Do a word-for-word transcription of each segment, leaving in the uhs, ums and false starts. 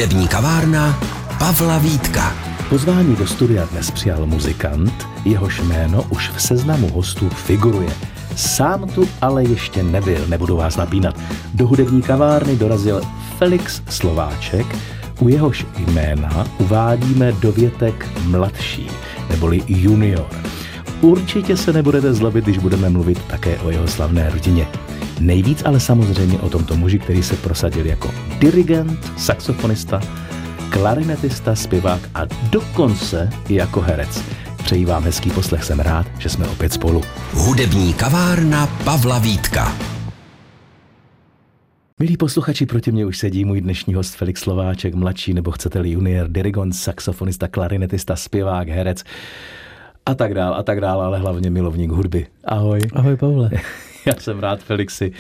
Hudební kavárna Pavla Vítka. Pozvání do studia dnes přijal muzikant, jehož jméno už v seznamu hostů figuruje. Sám tu ale ještě nebyl, nebudu vás napínat. Do hudební kavárny dorazil Felix Slováček, u jehož jména uvádíme dovětek mladší, neboli junior. Určitě se nebudete zlobit, když budeme mluvit také o jeho slavné rodině. Nejvíc ale samozřejmě o tomto muži, který se prosadil jako dirigent, saxofonista, klarinetista, zpěvák a dokonce i jako herec. Přeji vám hezký poslech, jsem rád, že jsme opět spolu. Hudební kavárna Pavla Vítka. Milí posluchači, proti mě už sedí můj dnešní host Felix Slováček, mladší, nebo chcete-li junior, dirigent, saxofonista, klarinetista, zpěvák, herec a tak dál, a tak dál, ale hlavně milovník hudby. Ahoj. Ahoj, Pavle. Já jsem rád, Felixi,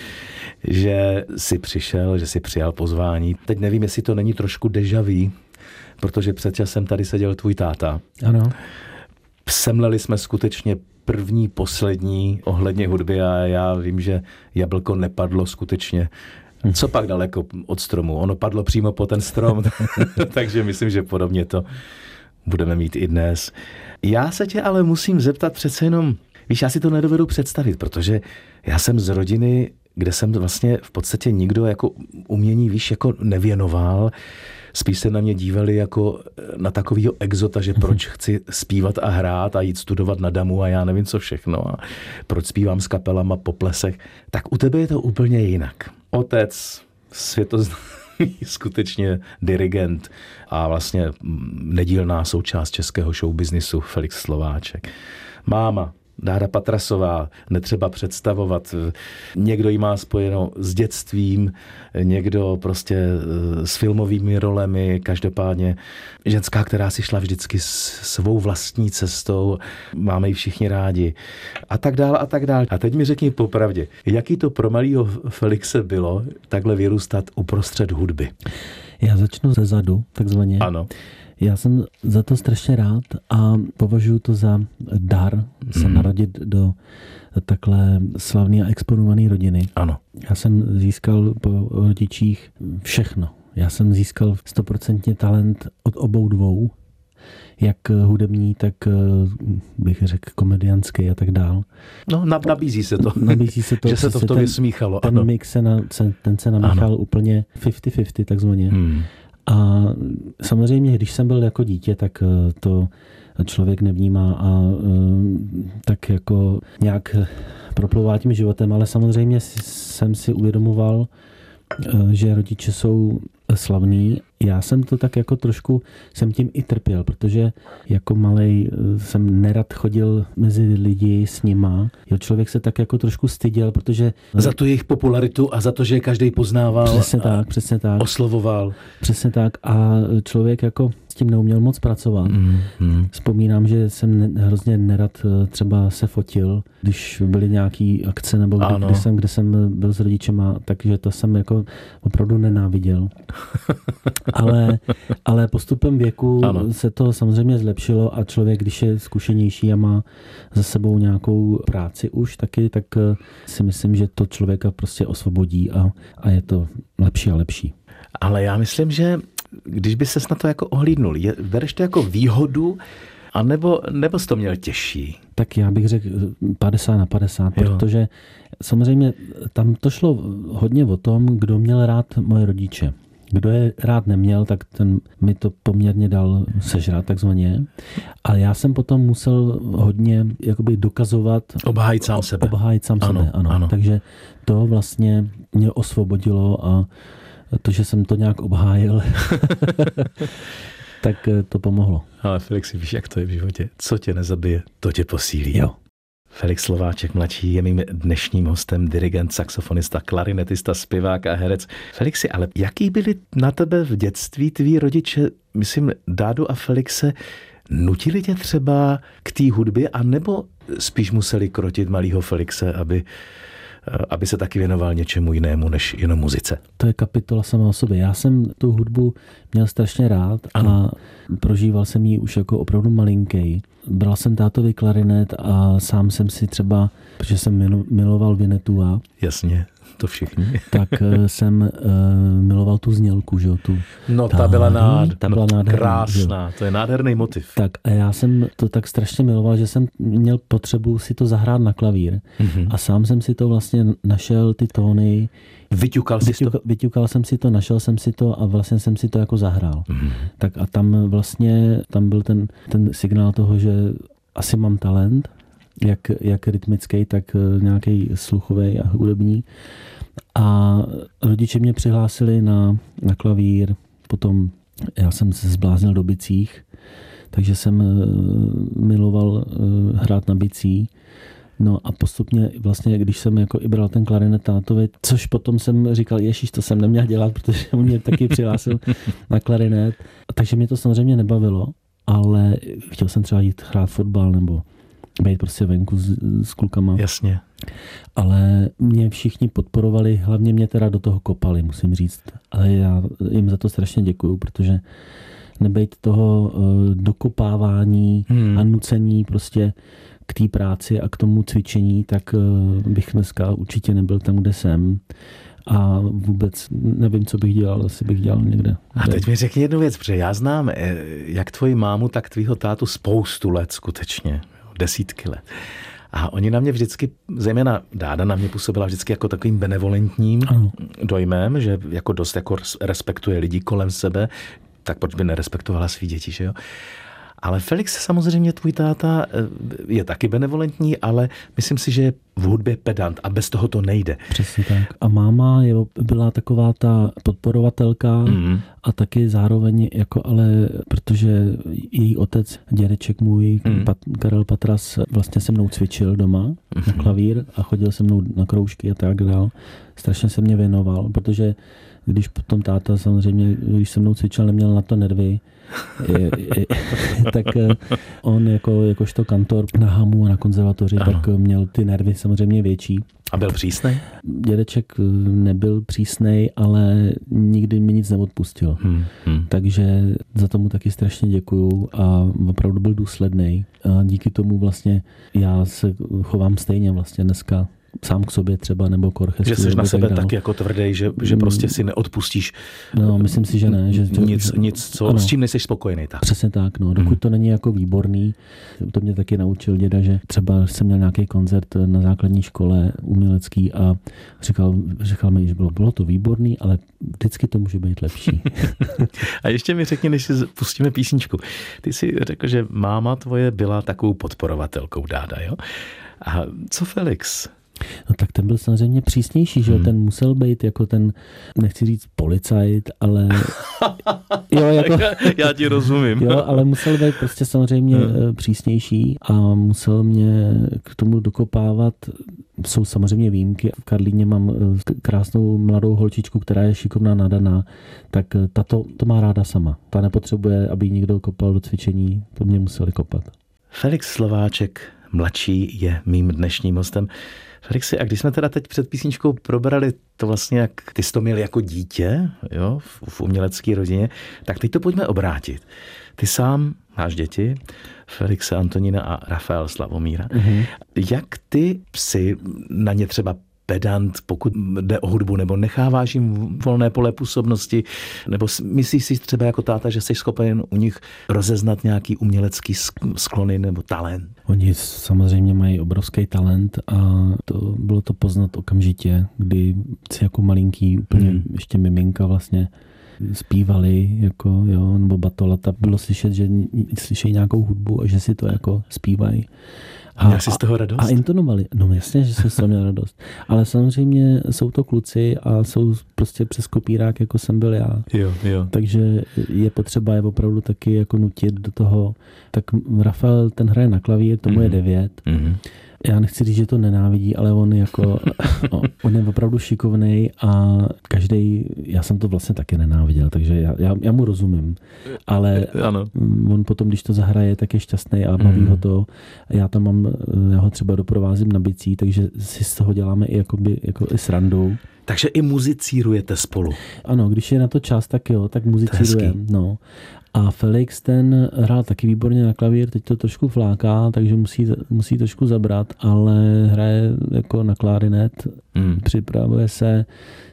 že jsi přišel, že jsi přijal pozvání. Teď nevím, jestli to není trošku déjà vu, protože před časem tady seděl tvůj táta. Ano. Semleli jsme skutečně první, poslední ohledně hudby a já vím, že jablko nepadlo skutečně. Co pak daleko od stromu? Ono padlo přímo po ten strom, takže myslím, že podobně to budeme mít i dnes. Já se tě ale musím zeptat přece jenom, víš, já si to nedovedu představit, protože já jsem z rodiny, kde jsem vlastně v podstatě nikdo jako umění, víš, jako nevěnoval. Spíš se na mě dívali jako na takovýho exota, že proč chci zpívat a hrát a jít studovat na damu a já nevím co všechno a proč zpívám s kapelama po plesech. Tak u tebe je to úplně jinak. Otec, světoznámý, skutečně dirigent a vlastně nedílná součást českého showbiznisu Felix Slováček. Máma Dára Patrasová, netřeba představovat. Někdo ji má spojeno s dětstvím, někdo prostě s filmovými rolemi, každopádně ženská, která si šla vždycky svou vlastní cestou, máme ji všichni rádi a tak dále a tak dále. A teď mi řekni popravdě, jaký to pro malýho Felixe bylo takhle vyrůstat uprostřed hudby? Já začnu ze zadu, takzvaně. Ano. Já jsem za to strašně rád a považuji to za dar se mm. narodit do takhle slavné a exponované rodiny. Ano. Já jsem získal po rodičích všechno. Já jsem získal stoprocentně talent od obou dvou, jak hudební, tak bych řekl komediánský a tak dál. No, nabízí se to. Nabízí se to. Že se to v tobě smíchalo. Ten ano. mix se, na, ten se namíchal ano. úplně padesát na padesát takzvaně. Hmm. A samozřejmě, když jsem byl jako dítě, tak to člověk nevnímá a tak jako nějak proplouvá tím životem, ale samozřejmě jsem si uvědomoval, že rodiče jsou slavný. Já jsem to tak jako trošku, jsem tím i trpěl, protože jako malej jsem nerad chodil mezi lidi s nima. Jo, člověk se tak jako trošku styděl, protože... Za tu jejich popularitu a za to, že je každý poznával. Přesně tak, přesně tak. Oslovoval. Přesně tak a člověk jako s tím neuměl moc pracovat. Mm, mm. Vzpomínám, že jsem ne, hrozně nerad třeba se fotil, když byly nějaký akce nebo kdy, kdy jsem, kde jsem byl s rodičema, takže to jsem jako opravdu nenáviděl. Ale, ale postupem věku ano. se to samozřejmě zlepšilo a člověk, když je zkušenější a má za sebou nějakou práci už taky, tak si myslím, že to člověka prostě osvobodí a, a je to lepší a lepší. Ale já myslím, že když by ses na to jako ohlídnul, je, bereš to jako výhodu, a nebo, nebo jsi to měl těžší? Tak já bych řekl padesát na padesát, jo. Protože samozřejmě tam to šlo hodně o tom, kdo měl rád moje rodiče. Kdo je rád neměl, tak ten mi to poměrně dal sežrat takzvaně. Ale já jsem potom musel hodně jakoby dokazovat. Obhájit sám sebe. Obhájit sám ano, sebe, ano. ano. Takže to vlastně mě osvobodilo a to, že jsem to nějak obhájil, tak to pomohlo. Ale Felixi, víš, jak to je v životě? Co tě nezabije, to tě posílí. Jo. Felix Slováček mladší je mým dnešním hostem, dirigent, saxofonista, klarinetista, zpěvák a herec. Felixi, ale jaký byli na tebe v dětství tví rodiče, myslím, Dádu a Felixe, nutili tě třeba k té hudbě, anebo spíš museli krotit malýho Felixe, aby, aby se taky věnoval něčemu jinému než jenom muzice? To je kapitola sama o sobě. Já jsem tu hudbu měl strašně rád ano. a prožíval jsem ji už jako opravdu malinký. Bral jsem tátovi klarinet a sám jsem si třeba, protože jsem miloval Vinetua. Jasně. to všichni. Tak jsem uh, miloval tu znělku, že jo, tu. No ta byla, nád, ta byla no, nádherná. Krásná, to je nádherný motiv. Tak a já jsem to tak strašně miloval, že jsem měl potřebu si to zahrát na klavír mm-hmm. a sám jsem si to vlastně našel, ty tóny. Vyťukal jsi Vyťuka, to? Vyťukal jsem si to, našel jsem si to a vlastně jsem si to jako zahrál. Mm-hmm. Tak a tam vlastně, tam byl ten, ten signál toho, že asi mám talent, jak, jak rytmický, tak nějaký sluchový a hudební. A rodiče mě přihlásili na, na klavír, potom já jsem se zbláznil do bicích, takže jsem miloval hrát na bicích. No a postupně vlastně, když jsem jako i bral ten klarinet tátovi, což potom jsem říkal, ježiš, to jsem neměl dělat, protože on mě taky přihlásil na klarinet. Takže mě to samozřejmě nebavilo, ale chtěl jsem třeba jít hrát fotbal nebo být prostě venku s, s klukama. Jasně. Ale mě všichni podporovali, hlavně mě teda do toho kopali, musím říct. Ale já jim za to strašně děkuju, protože nebejt toho uh, dokopávání hmm. a nucení prostě k té práci a k tomu cvičení, tak uh, bych dneska určitě nebyl tam, kde jsem. A vůbec nevím, co bych dělal, asi bych dělal někde. A teď mi řekni jednu věc, protože já znám jak tvoji mámu, tak tvýho tátu spoustu let skutečně, desítky let. A oni na mě vždycky, zejména Dáda na mě působila vždycky jako takovým benevolentním ano. dojmem, že jako dost jako respektuje lidi kolem sebe, tak proč by nerespektovala svý děti, že jo? Ale Felix samozřejmě, tvůj táta, je taky benevolentní, ale myslím si, že je v hudbě pedant a bez toho to nejde. Přesně tak. A máma je, byla taková ta podporovatelka mm. a taky zároveň, jako ale, protože její otec, dědeček můj, mm. Pat, Karel Patras, vlastně se mnou cvičil doma mm. na klavír a chodil se mnou na kroužky a tak dál. Strašně se mě věnoval, protože když potom táta samozřejmě, když se mnou cvičil, neměl na to nervy, je, je, tak on jako, jakožto kantor na Hamu a na konzervatoři, ano. tak měl ty nervy samozřejmě větší. A byl přísnej? Dědeček nebyl přísnej, ale nikdy mi nic neodpustil. Hmm, hmm. Takže za tomu taky strašně děkuju a opravdu byl důslednej. A díky tomu vlastně já se chovám stejně vlastně dneska. Sám k sobě třeba, nebo k orchestru. Že jsi na sebe taky jako tvrdý, že, že prostě si neodpustíš. No, myslím si, že ne. Že, nic, nic co, ano, s čím nejseš spokojený. Tak. Přesně tak, no. Dokud mm. to není jako výborný, to mě taky naučil děda, že třeba jsem měl nějaký koncert na základní škole umělecký a říkal, říkal mi, že bylo, bylo to výborný, ale vždycky to může být lepší. A ještě mi řekni, než si pustíme písničku. Ty jsi řekl, že máma tvoje byla takovou podporovatelkou Dáda, jo? A co Felix? No tak ten byl samozřejmě přísnější, že hmm. ten musel být jako ten, nechci říct policajt, ale jo, jako, já ti rozumím. Jo, ale musel být prostě samozřejmě hmm. přísnější a musel mě k tomu dokopávat. Jsou samozřejmě výjimky. V Karlíně mám krásnou mladou holčičku, která je šikovná, nadaná, tak ta to, to má ráda sama. Ta nepotřebuje, aby někdo kopal do cvičení, to mě museli kopat. Felix Slováček, mladší, je mým dnešním hostem. Felixi, a když jsme teda teď před písničkou probrali to vlastně, jak ty jsi to měl jako dítě, jo, v, v umělecké rodině, tak teď to pojďme obrátit. Ty sám máš děti, Felixe, Antonína a Rafael Slavomíra. Mm-hmm. Jak ty psi na ně třeba pedant, pokud jde o hudbu, nebo necháváš jim volné pole působnosti, nebo myslíš si třeba jako táta, že jsi schopen u nich rozeznat nějaký umělecký sklony nebo talent? Oni samozřejmě mají obrovský talent a to bylo to poznat okamžitě, kdy si jako malinký, úplně hmm. ještě miminka vlastně zpívali, jako, jo, nebo batolata. Bylo slyšet, že slyšejí nějakou hudbu a že si to jako zpívají. A měl jsi z toho radost? A intonovali. No jasně, že jsem z toho měl radost. Ale samozřejmě jsou to kluci a jsou prostě přes kopírák, jako jsem byl já. Jo, jo. Takže je potřeba je opravdu taky jako nutit do toho. Tak Rafael, ten hraje na klavír, tomu mm. je devět. Mm. Já nechci říct, že to nenávidí, ale on jako, on je opravdu šikovnej a každý, já jsem to vlastně taky nenáviděl, takže já, já, já mu rozumím. Ale ano. On potom, když to zahraje, tak je šťastný a baví mm. ho to. Já tam mám, já ho třeba doprovázím na bicí, takže si z toho děláme i jakoby, jako i srandu. Takže i muzicírujete spolu. Ano, když je na to čas, tak jo, tak muzicírujeme. No. A Felix ten hrál taky výborně na klavír, teď to trošku fláká, takže musí, musí trošku zabrat, ale hraje jako na klarinet, hmm. připravuje se,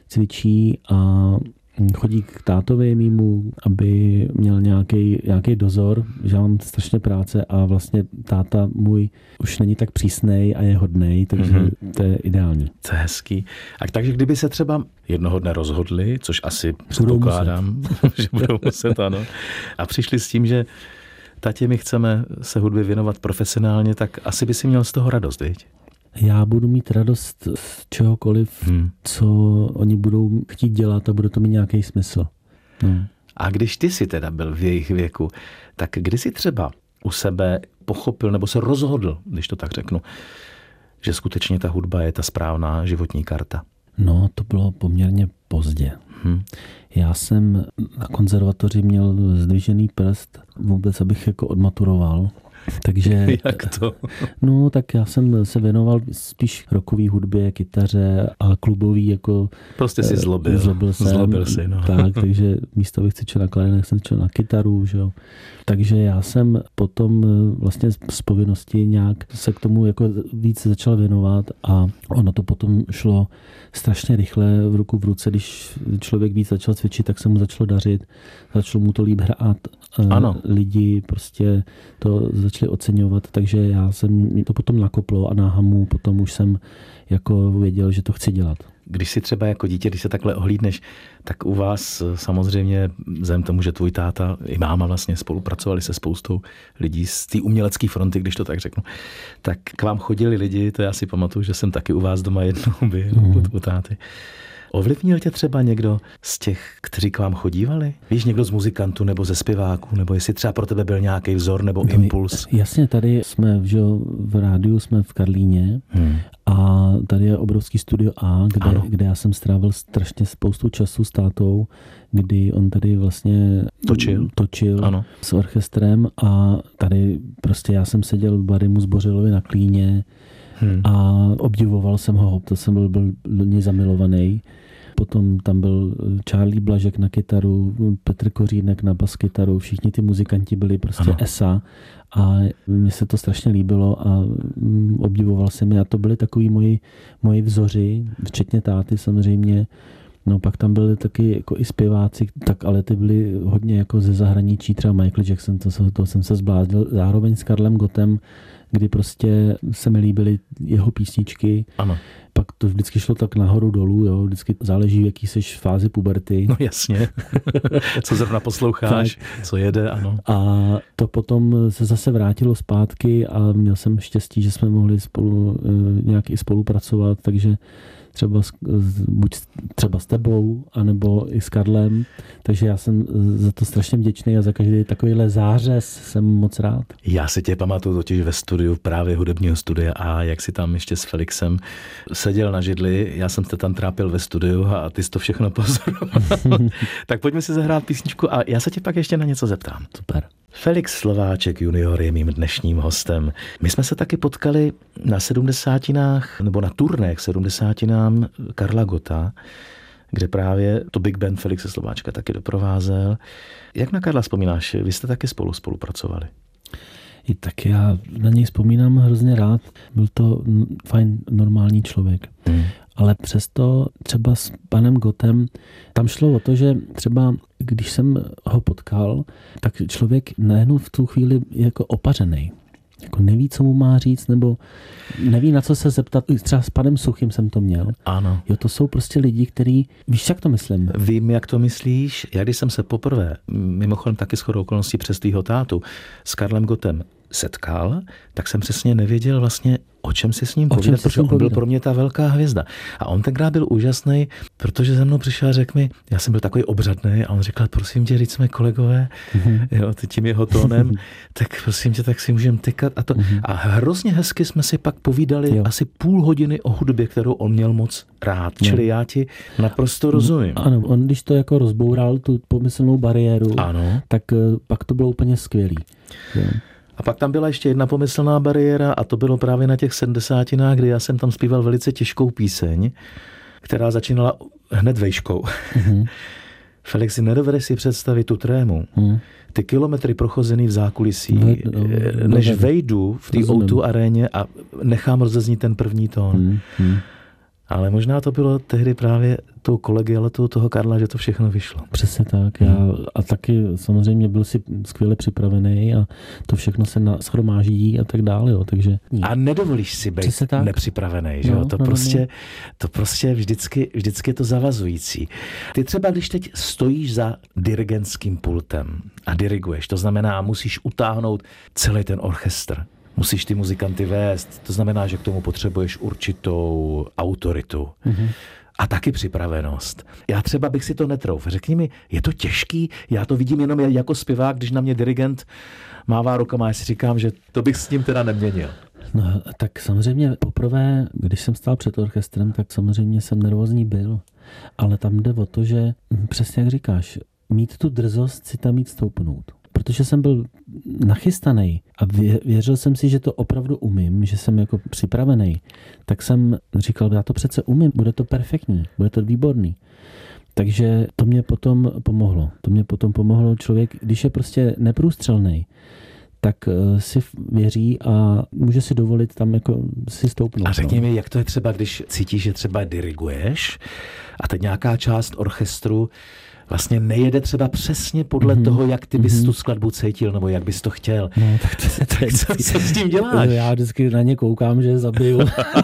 cvičí a chodí k tátovi mýmu, aby měl nějaký, nějaký dozor, že mám strašně práce a vlastně táta můj už není tak přísnej a je hodnej, takže mm-hmm. to je ideální. To je hezký. A takže kdyby se třeba jednoho dne rozhodli, což asi předpokládám, že budou muset, ano, a přišli s tím, že tatě, my chceme se hudbě věnovat profesionálně, tak asi by si měl z toho radost, viď? Já budu mít radost z čehokoliv, hmm. co oni budou chtít dělat a bude to mít nějaký smysl. No. A když ty jsi teda byl v jejich věku, tak kdy jsi třeba u sebe pochopil nebo se rozhodl, když to tak řeknu, že skutečně ta hudba je ta správná životní karta? No, to bylo poměrně pozdě. Hmm. Já jsem na konzervatoři měl zdvižený prst, vůbec abych jako odmaturoval. Takže, jak to? No, tak já jsem se věnoval spíš rockové hudbě, kytaře a klubový jako... Prostě si zlobil. Zlobil jsem. Zlobil si, no. Tak, takže místo bych cvičil na klarinet, jsem cvičil na kytaru, že jo. Takže já jsem potom vlastně z povinnosti nějak se k tomu jako víc začal věnovat a ono to potom šlo strašně rychle v ruku v ruce, když člověk víc začal cvičit, tak se mu začalo dařit, začalo mu to líp hrát. Ano. Lidi prostě to začali oceňovat, takže já jsem to potom nakoplo a na hamu potom už jsem jako věděl, že to chci dělat. Když si třeba jako dítě, když se takhle ohlídneš, tak u vás samozřejmě, vzhledem tomu, že tvůj táta i máma vlastně spolupracovali se spoustou lidí z té umělecké fronty, když to tak řeknu, tak k vám chodili lidi, to já si pamatuju, že jsem taky u vás doma jednou byl, mm. u, u táty. Ovlivnil tě třeba někdo z těch, kteří k vám chodívali? Víš, někdo z muzikantů nebo ze zpěváků? Nebo jestli třeba pro tebe byl nějaký vzor nebo no, impuls? Jasně, tady jsme že, v rádiu, jsme v Karlíně hmm. a tady je obrovský studio A, kde, kde já jsem strávil strašně spoustu času s tátou, kdy on tady vlastně točil, točil ano. s orchestrem a tady prostě já jsem seděl v Barimu Zbořilovi na klíně hmm. a obdivoval jsem ho, to jsem byl, byl do něj zamilovaný. Potom tam byl Charlie Blažek na kytaru, Petr Kořínek na baskytaru, všichni ty muzikanti byli prostě ano. esa a mně se to strašně líbilo a obdivoval jsem je a to byly takový moji, moji vzoři, včetně táty samozřejmě. No pak tam byly taky jako i zpěváci, tak ale ty byly hodně jako ze zahraničí, třeba Michael Jackson, to, to jsem se zbláznil, zároveň s Karlem Gottem, kdy prostě se mi líbily jeho písničky. Ano. Pak to vždycky šlo tak nahoru dolů, jo, vždycky záleží, v jaký seš fázi puberty. No jasně. Co zrovna posloucháš, co jede, ano. A to potom se zase vrátilo zpátky a měl jsem štěstí, že jsme mohli spolu nějak i spolupracovat, takže třeba s, buď třeba s tebou, anebo i s Karlem, takže já jsem za to strašně vděčný a za každý takovýhle zářez jsem moc rád. Já si tě pamatuju totiž ve studiu, právě hudebního studia A, jak si tam ještě s Felixem seděl na židli, já jsem se tam trápil ve studiu a ty jsi to všechno pozoroval. Tak pojďme si zahrát písničku a já se tě pak ještě na něco zeptám. Super. Felix Slováček junior je mým dnešním hostem. My jsme se taky potkali na sedmdesátinách, nebo na turnech sedmdesátinám Karla Gotta, kde právě to Big Band Felixe Slováčka taky doprovázel. Jak na Karla vzpomínáš? Vy jste taky spolu spolupracovali. I tak já na něj vzpomínám hrozně rád. Byl to fajn, normální člověk. Hmm. Ale přesto třeba s panem Gottem, tam šlo o to, že třeba když jsem ho potkal, tak člověk najednou v tu chvíli je jako opařenej. Jako neví, co mu má říct, nebo neví, na co se zeptat. Třeba s panem Suchým jsem to měl. Ano. Jo, to jsou prostě lidi, kteří... Víš, jak to myslím? Vím, jak to myslíš. Já když jsem se poprvé, mimochodem taky shodou okolností přes tvýho tátu, s Karlem Gottem setkal, tak jsem přesně nevěděl vlastně, o čem si s ním povídat, protože on byl pro mě ta velká hvězda. A on tenkrát byl úžasný, protože za mnou přišel a řekl mi, já jsem byl takový obřadný a on říkal, prosím tě, říct jsme kolegové, mm-hmm. jo, tím jeho tónem, tak prosím tě, tak si můžeme tykat a to. Mm-hmm. A hrozně hezky jsme si pak povídali jo. asi půl hodiny o hudbě, kterou on měl moc rád. Jo. Čili já ti naprosto rozumím. Ano, on když to jako rozboural, tu pomyslnou bariéru, ano. tak pak to bylo úplně skvělý. Jo. A pak tam byla ještě jedna pomyslná bariéra a to bylo právě na těch sedmdesátinách, kdy já jsem tam zpíval velice těžkou píseň která začínala hned vejškou. Mm-hmm. Felixi, nedovedeš si představit tu trému. Mm. Ty kilometry prochozený v zákulisí, no, no, no, než vejdu v té ó dva aréně a nechám rozeznít ten první tón. Mm. Mm. Ale možná to bylo tehdy právě tou kolegialitou toho Karla, že to všechno vyšlo. Přesně tak. Já, a taky samozřejmě byl si skvěle připravený a to všechno se shromáždí a tak dále. Jo, takže... A nedovolíš si být nepřipravený. Že no, jo? To, no, prostě, no. to prostě vždycky, vždycky je to zavazující. Ty třeba, když teď stojíš za dirigentským pultem a diriguješ, to znamená, musíš utáhnout celý ten orchestr. Musíš ty muzikanty vést, to znamená, že k tomu potřebuješ určitou autoritu mm-hmm. a taky připravenost. Já třeba bych si to netrouf. Řekni mi, je to těžký? Já to vidím jenom jako zpěvák, když na mě dirigent mává rukama, já si říkám, že to bych s ním teda neměnil. No, tak samozřejmě poprvé, když jsem stál před orchestrem, tak samozřejmě jsem nervózní byl. Ale tam jde o to, že přesně jak říkáš, mít tu drzost si tam mít stoupnout. Protože jsem byl nachystaný a věřil jsem si, že to opravdu umím, že jsem jako připravený, tak jsem říkal, já to přece umím, bude to perfektní, bude to výborný. Takže to mě potom pomohlo. To mě potom pomohlo člověk, když je prostě neprůstřelný, tak si věří a může si dovolit tam jako si stoupnout. A řekni no. mi, jak to je třeba, když cítíš, že třeba diriguješ a teď nějaká část orchestru vlastně nejede třeba přesně podle mm-hmm. toho, jak ty bys mm-hmm. tu skladbu cítil, nebo jak bys to chtěl. No, tak to, to, tak co, co s tím děláš? Já vždycky na ně koukám, že je zabiju.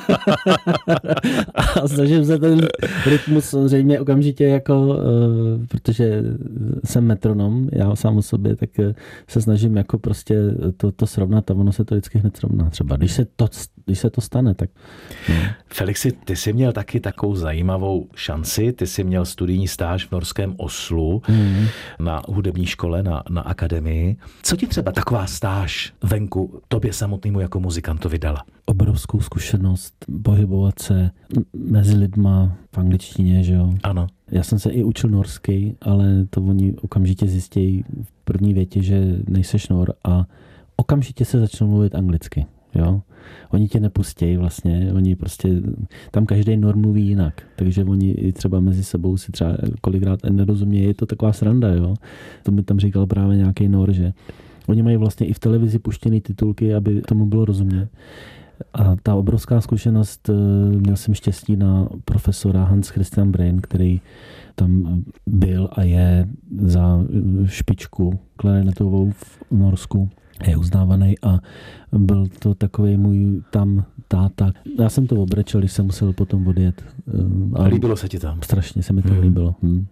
A snažím se ten rytmus samozřejmě okamžitě jako, uh, protože jsem metronom, já sám o sobě, tak se snažím jako prostě to, to srovnat a ono se to vždycky hned srovná. Třeba když se to, když se to stane, tak... No. Felixi, ty jsi měl taky takovou zajímavou šanci, ty jsi měl studijní stáž v norském Oslu mm. na hudební škole, na, na akademii. Co ti třeba taková stáž venku tobě samotnému jako muzikantovi dala? Obrovskou zkušenost pohybovat se mezi lidma v angličtině, že jo? Ano. Já jsem se i učil norsky, ale to oni okamžitě zjistějí v první větě, že nejseš nor a okamžitě se začnou mluvit anglicky, jo? Oni tě nepustějí vlastně, oni prostě, tam každý nor mluví jinak, takže oni i třeba mezi sebou si třeba kolikrát nerozumějí, je to taková sranda, jo. To mi tam říkal právě nějaký nor, že oni mají vlastně i v televizi puštěný titulky, aby tomu bylo rozumět. A ta obrovská zkušenost, měl jsem štěstí na profesora Hans Christian Brain, který tam byl a je za špičku klarinetovou v Norsku. Je uznávaný a byl to takový můj tam táta. Já jsem to obrečel, když jsem musel potom odjet. A líbilo se ti tam? Strašně se mi to hmm. líbilo. Hmm.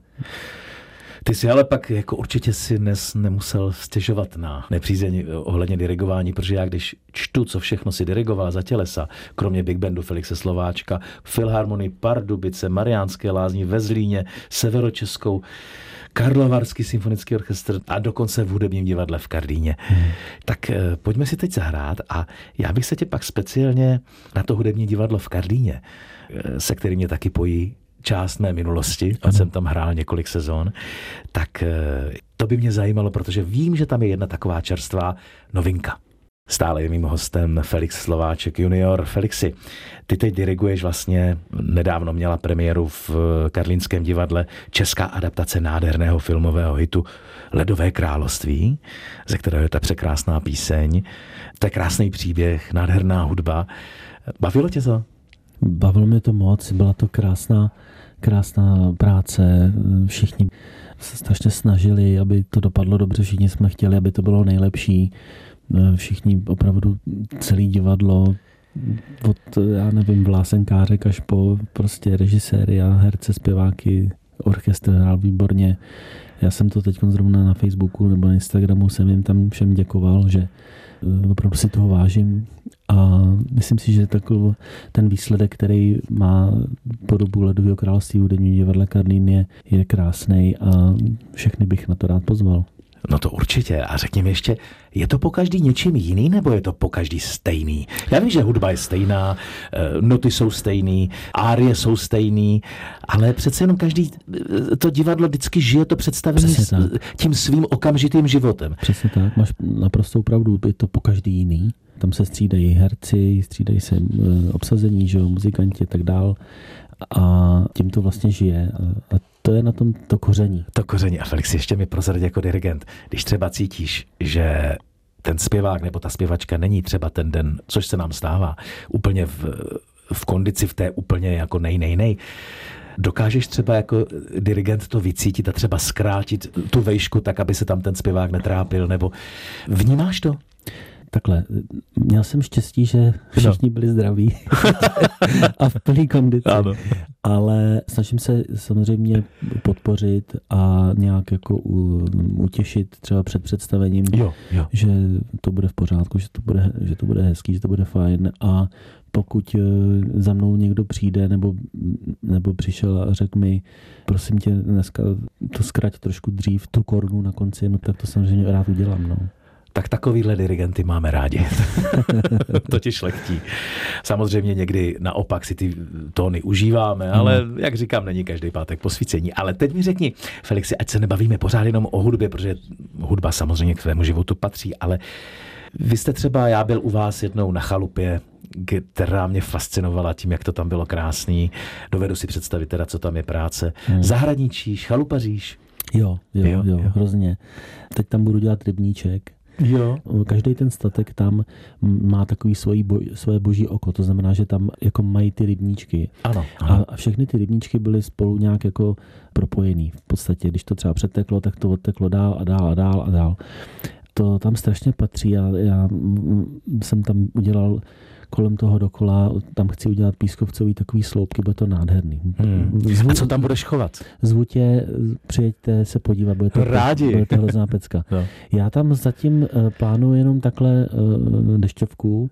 Ty si ale pak jako určitě si dnes nemusel stěžovat na nepřízeň ohledně dirigování, protože já když čtu, co všechno si dirigoval za tělesa, kromě Big Bandu Felixe Slováčka, Filharmonii Pardubice, Mariánské Lázně ve Zlíně, Severočeskou, Karlovarský symfonický orchestr a dokonce v hudebním divadle v Karlíně. Hmm. Tak eh, pojďme si teď zahrát a já bych se tě pak speciálně na to hudební divadlo v Karlíně, eh, se kterým mě taky pojí část mé minulosti, a jsem tam hrál několik sezon, tak eh, to by mě zajímalo, protože vím, že tam je jedna taková čerstvá novinka. Stále je mým hostem Felix Slováček junior. Felixi, ty teď diriguješ vlastně, nedávno měla premiéru v Karlínském divadle česká adaptace nádherného filmového hitu Ledové království, ze kterého je ta překrásná píseň. To je krásný příběh, nádherná hudba. Bavilo tě to? Bavilo mě to moc, byla to krásná, krásná práce. Všichni se strašně snažili, aby to dopadlo dobře, všichni jsme chtěli, aby to bylo nejlepší. Všichni opravdu celý divadlo od, já nevím, vlásenkářek až po prostě režiséry a herce, zpěváky, orchestr hrál výborně. Já jsem to teď zrovna na Facebooku nebo na Instagramu jsem jim tam všem děkoval, že opravdu si toho vážím a myslím si, že takový ten výsledek, který má podobu Ledového království hudební divadla Karlín je, je krásný a všechny bych na to rád pozval. No to určitě. A řekněme ještě, je to pokaždý něčím jiný, nebo je to pokaždý stejný? Já vím, že hudba je stejná, noty jsou stejný, árie jsou stejný, ale přece jenom každý to divadlo vždycky žije to představení tím svým okamžitým životem. Přesně tak, máš naprostou pravdu, je to pokaždý jiný. Tam se střídají herci, střídají se obsazení, že jo, muzikanti a tak dál. a tím to vlastně žije. A to je na tom to koření. To koření. A Felix, ještě mi prozradí jako dirigent, když třeba cítíš, že ten zpěvák nebo ta zpěvačka není třeba ten den, což se nám stává, úplně v, v kondici v té úplně jako nej, nej, nej. Dokážeš třeba jako dirigent to vycítit a třeba zkrátit tu vejšku tak, aby se tam ten zpěvák netrápil, nebo vnímáš to? Takhle, měl jsem štěstí, že všichni byli zdraví a v plný kondici, ano. Ale snažím se samozřejmě podpořit a nějak jako utěšit třeba před představením, jo, jo. že to bude v pořádku, že to bude, že to bude hezký, že to bude fajn a pokud za mnou někdo přijde nebo, nebo přišel a řekl mi, prosím tě, dneska to zkrať trošku dřív, tu korunu na konci, no tak to samozřejmě rád udělám, no. Tak takovýhle dirigenty máme rádi. To ti šlechtí. Samozřejmě někdy naopak si ty tóny užíváme, ale jak říkám, není každý pátek posvícení. Ale teď mi řekni, Felixi, ať se nebavíme pořád jenom o hudbě, protože hudba samozřejmě k tvému životu patří, ale vy jste třeba, já byl u vás jednou na chalupě, která mě fascinovala tím, jak to tam bylo krásný. Dovedu si představit teda, co tam je práce. Hmm. Zahradničíš, chalupaříš? Jo, jo, jo, jo, hrozně. Teď tam budu dělat rybníček. Jo. Každý ten statek tam má takový svojí bo, svoje boží oko, to znamená, že tam jako mají ty rybníčky. Ano, ano. A všechny ty rybníčky byly spolu nějak jako propojený. V podstatě, když to třeba přeteklo, tak to odteklo dál a dál a dál a dál. To tam strašně patří. Já, já jsem tam udělal kolem toho dokola, tam chci udělat pískovcový takový sloupky, bude to nádherný. Hmm. Zvu, a co tam budeš chovat? Zvu tě, přijeďte se podívat, bude to, Rádi. Bude to hrozná pecka. No. Já tam zatím plánuji jenom takhle dešťovku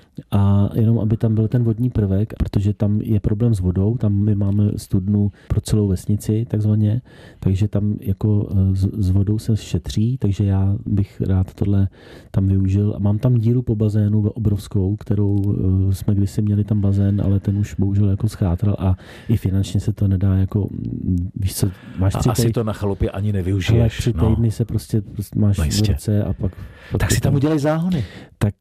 a jenom, aby tam byl ten vodní prvek, protože tam je problém s vodou, tam my máme studnu pro celou vesnici takzvaně, takže tam jako s, s vodou se šetří, takže já bych rád tohle tam využil. A mám tam díru po bazénu obrovskou, kterou jsme kdysi měli tam bazén, ale ten už bohužel jako schátral a i finančně se to nedá jako, víš co, máš tři A asi tej... to na chalupě ani nevyužiješ. Ale tři týdny no. se prostě máš no v ruce a pak... Tak si tam udělej záhony. Tak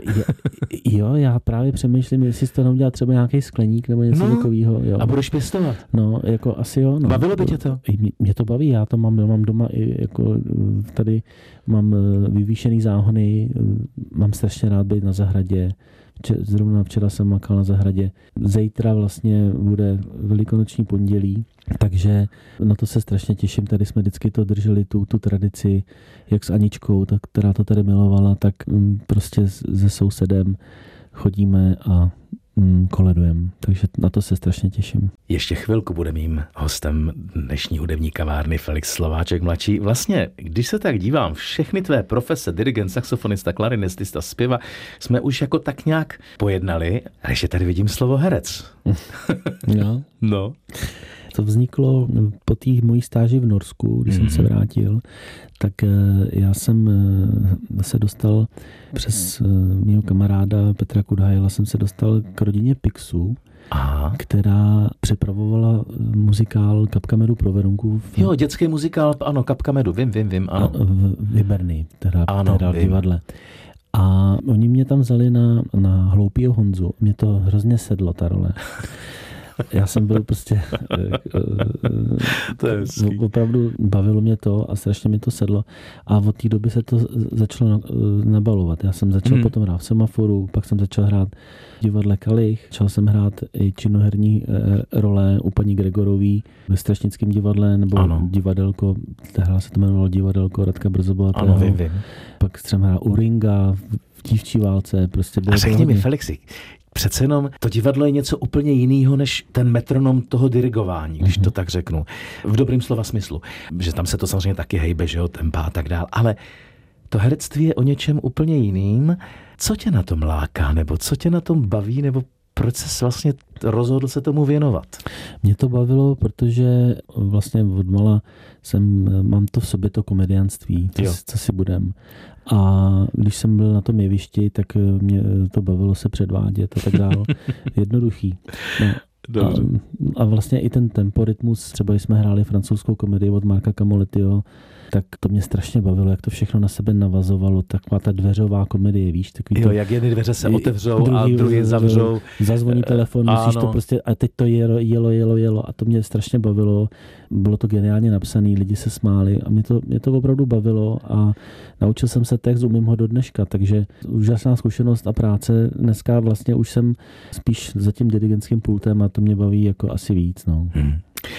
jo, já právě přemýšlím, jestli si to udělat třeba nějaký skleník nebo něco no, takového. Jo. A budeš pěstovat? No, jako asi jo. No. Bavilo by tě to? Mě, mě to baví, já to mám, já mám doma i jako tady mám vyvýšený záhony, mám strašně rád být na zahradě. Zrovna včera jsem makal na zahradě. Zítra vlastně bude velikonoční pondělí, takže na to se strašně těším. Tady jsme vždycky to drželi, tu, tu tradici, jak s Aničkou, tak, která to tady milovala, tak prostě se sousedem chodíme a mm, koledujeme. Takže na to se strašně těším. Ještě chvilku bude mým hostem dnešní hudební kavárny Felix Slováček mladší. Vlastně, když se tak dívám, všechny tvé profese, dirigent, saxofonista, klarinetista, zpěva, jsme už jako tak nějak pojednali, a ještě tady vidím slovo herec. No. no. To vzniklo po té mojí stáži v Norsku, když mm-hmm. jsem se vrátil, tak já jsem se dostal přes mého kamaráda Petra Kudhajla, jsem se dostal k rodině Pixů, Aha. která připravovala muzikál Kapka medu pro Verunku. V... Jo, dětský muzikál, ano, Kapka medu, vím, vím, vím, ano. V Vyberný, teda, teda v divadle. A oni mě tam vzali na, na hloupýho Honzu. Mě to hrozně sedlo, ta role. Já jsem byl prostě... to je opravdu bavilo mě to a strašně mi to sedlo. A od té doby se to začalo nabalovat. Já jsem začal hmm. potom hrát v Semaforu, pak jsem začal hrát v divadle Kalich, začal jsem hrát i činoherní role u paní Gregorový ve Strašnickém divadle, nebo ano. divadelko, tehdy se to jmenovalo divadelko Radka Brzobohatého. Ano, vím, vím. Pak jsem hrál u Ringa v Dívčí válce. Prostě a řekni mi, Felixi, přece jenom to divadlo je něco úplně jiného než ten metronom toho dirigování, když mm-hmm. to tak řeknu. V dobrým slova smyslu. Že tam se to samozřejmě taky hejbe, že jo, tempa a tak dál. Ale to herectví je o něčem úplně jiným. Co tě na tom láká, nebo co tě na tom baví, nebo proč jsi vlastně rozhodl se tomu věnovat? Mě to bavilo, protože vlastně odmala jsem, mám to v sobě to komedianství, co, co si budem. A když jsem byl na tom jevišti, tak mě to bavilo se předvádět a tak dále. Jednoduchý. No. A, a vlastně i ten temporytmus, třeba jsme hráli francouzskou komedii od Marka Camolettiho, tak to mě strašně bavilo, jak to všechno na sebe navazovalo, taková ta dveřová komedie, víš? Takový jo, to, jak jedny dveře se otevřou druhý, a druhý zavřou. Zazvoní telefon, musíš to prostě, a teď to jelo, jelo, jelo, jelo a to mě strašně bavilo. Bylo to geniálně napsané, lidi se smáli a mě to, mě to opravdu bavilo a naučil jsem se text, umím ho do dneška, takže úžasná zkušenost a práce. Dneska vlastně už jsem spíš za tím dirigentským pultem a to mě baví jako asi víc. No. Hmm.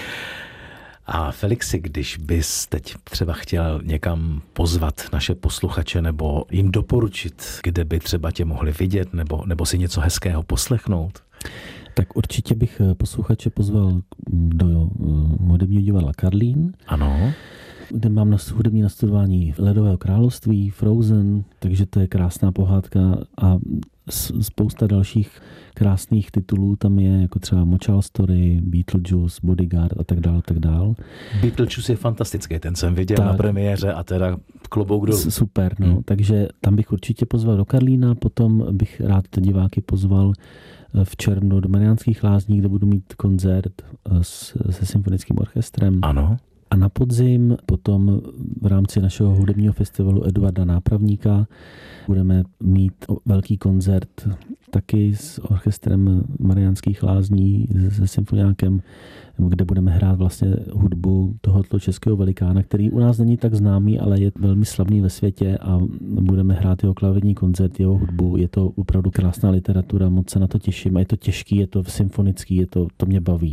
A Felixi, když bys teď třeba chtěl někam pozvat naše posluchače nebo jim doporučit, kde by třeba tě mohli vidět nebo, nebo si něco hezkého poslechnout? Tak určitě bych posluchače pozval do hudebního divadla Karlín. Ano. Kde mám na hudební nastudování Ledového království, Frozen, takže to je krásná pohádka a spousta dalších krásných titulů tam je, jako třeba Mochal Story, Beetlejuice, Bodyguard a tak dál, tak dál. Beetlejuice je fantastický, ten jsem viděl tak, na premiéře a teda klobouk dolů. Super, no, hmm. takže tam bych určitě pozval do Karlína, potom bych rád diváky pozval v červnu do Mariánských Lázní, kde budu mít koncert se symfonickým orchestrem. Ano. A na podzim potom v rámci našeho hudebního festivalu Eduarda Nápravníka budeme mít velký koncert taky s orchestrem Mariánských Lázní, se symfoniákem, kde budeme hrát vlastně hudbu tohoto českého velikána, který u nás není tak známý, ale je velmi slavný ve světě a budeme hrát jeho klavirní koncert, jeho hudbu. Je to opravdu krásná literatura, moc se na to těším a je to těžký, je to symfonický, je to, to mě baví.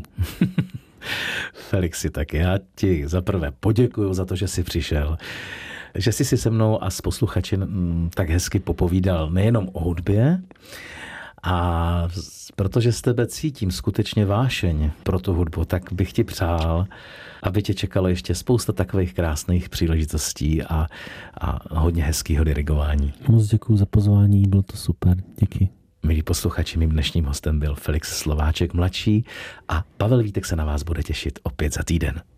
Felixi, tak já ti zaprvé poděkuju za to, že jsi přišel, že jsi si se mnou a s posluchači tak hezky popovídal nejenom o hudbě, a protože z tebe cítím skutečně vášeň pro tu hudbu, tak bych ti přál, aby tě čekalo ještě spousta takových krásných příležitostí a, a hodně hezkého dirigování. Moc děkuju za pozvání, bylo to super, díky. Milí posluchači, mým dnešním hostem byl Felix Slováček mladší a Pavel Vítek se na vás bude těšit opět za týden.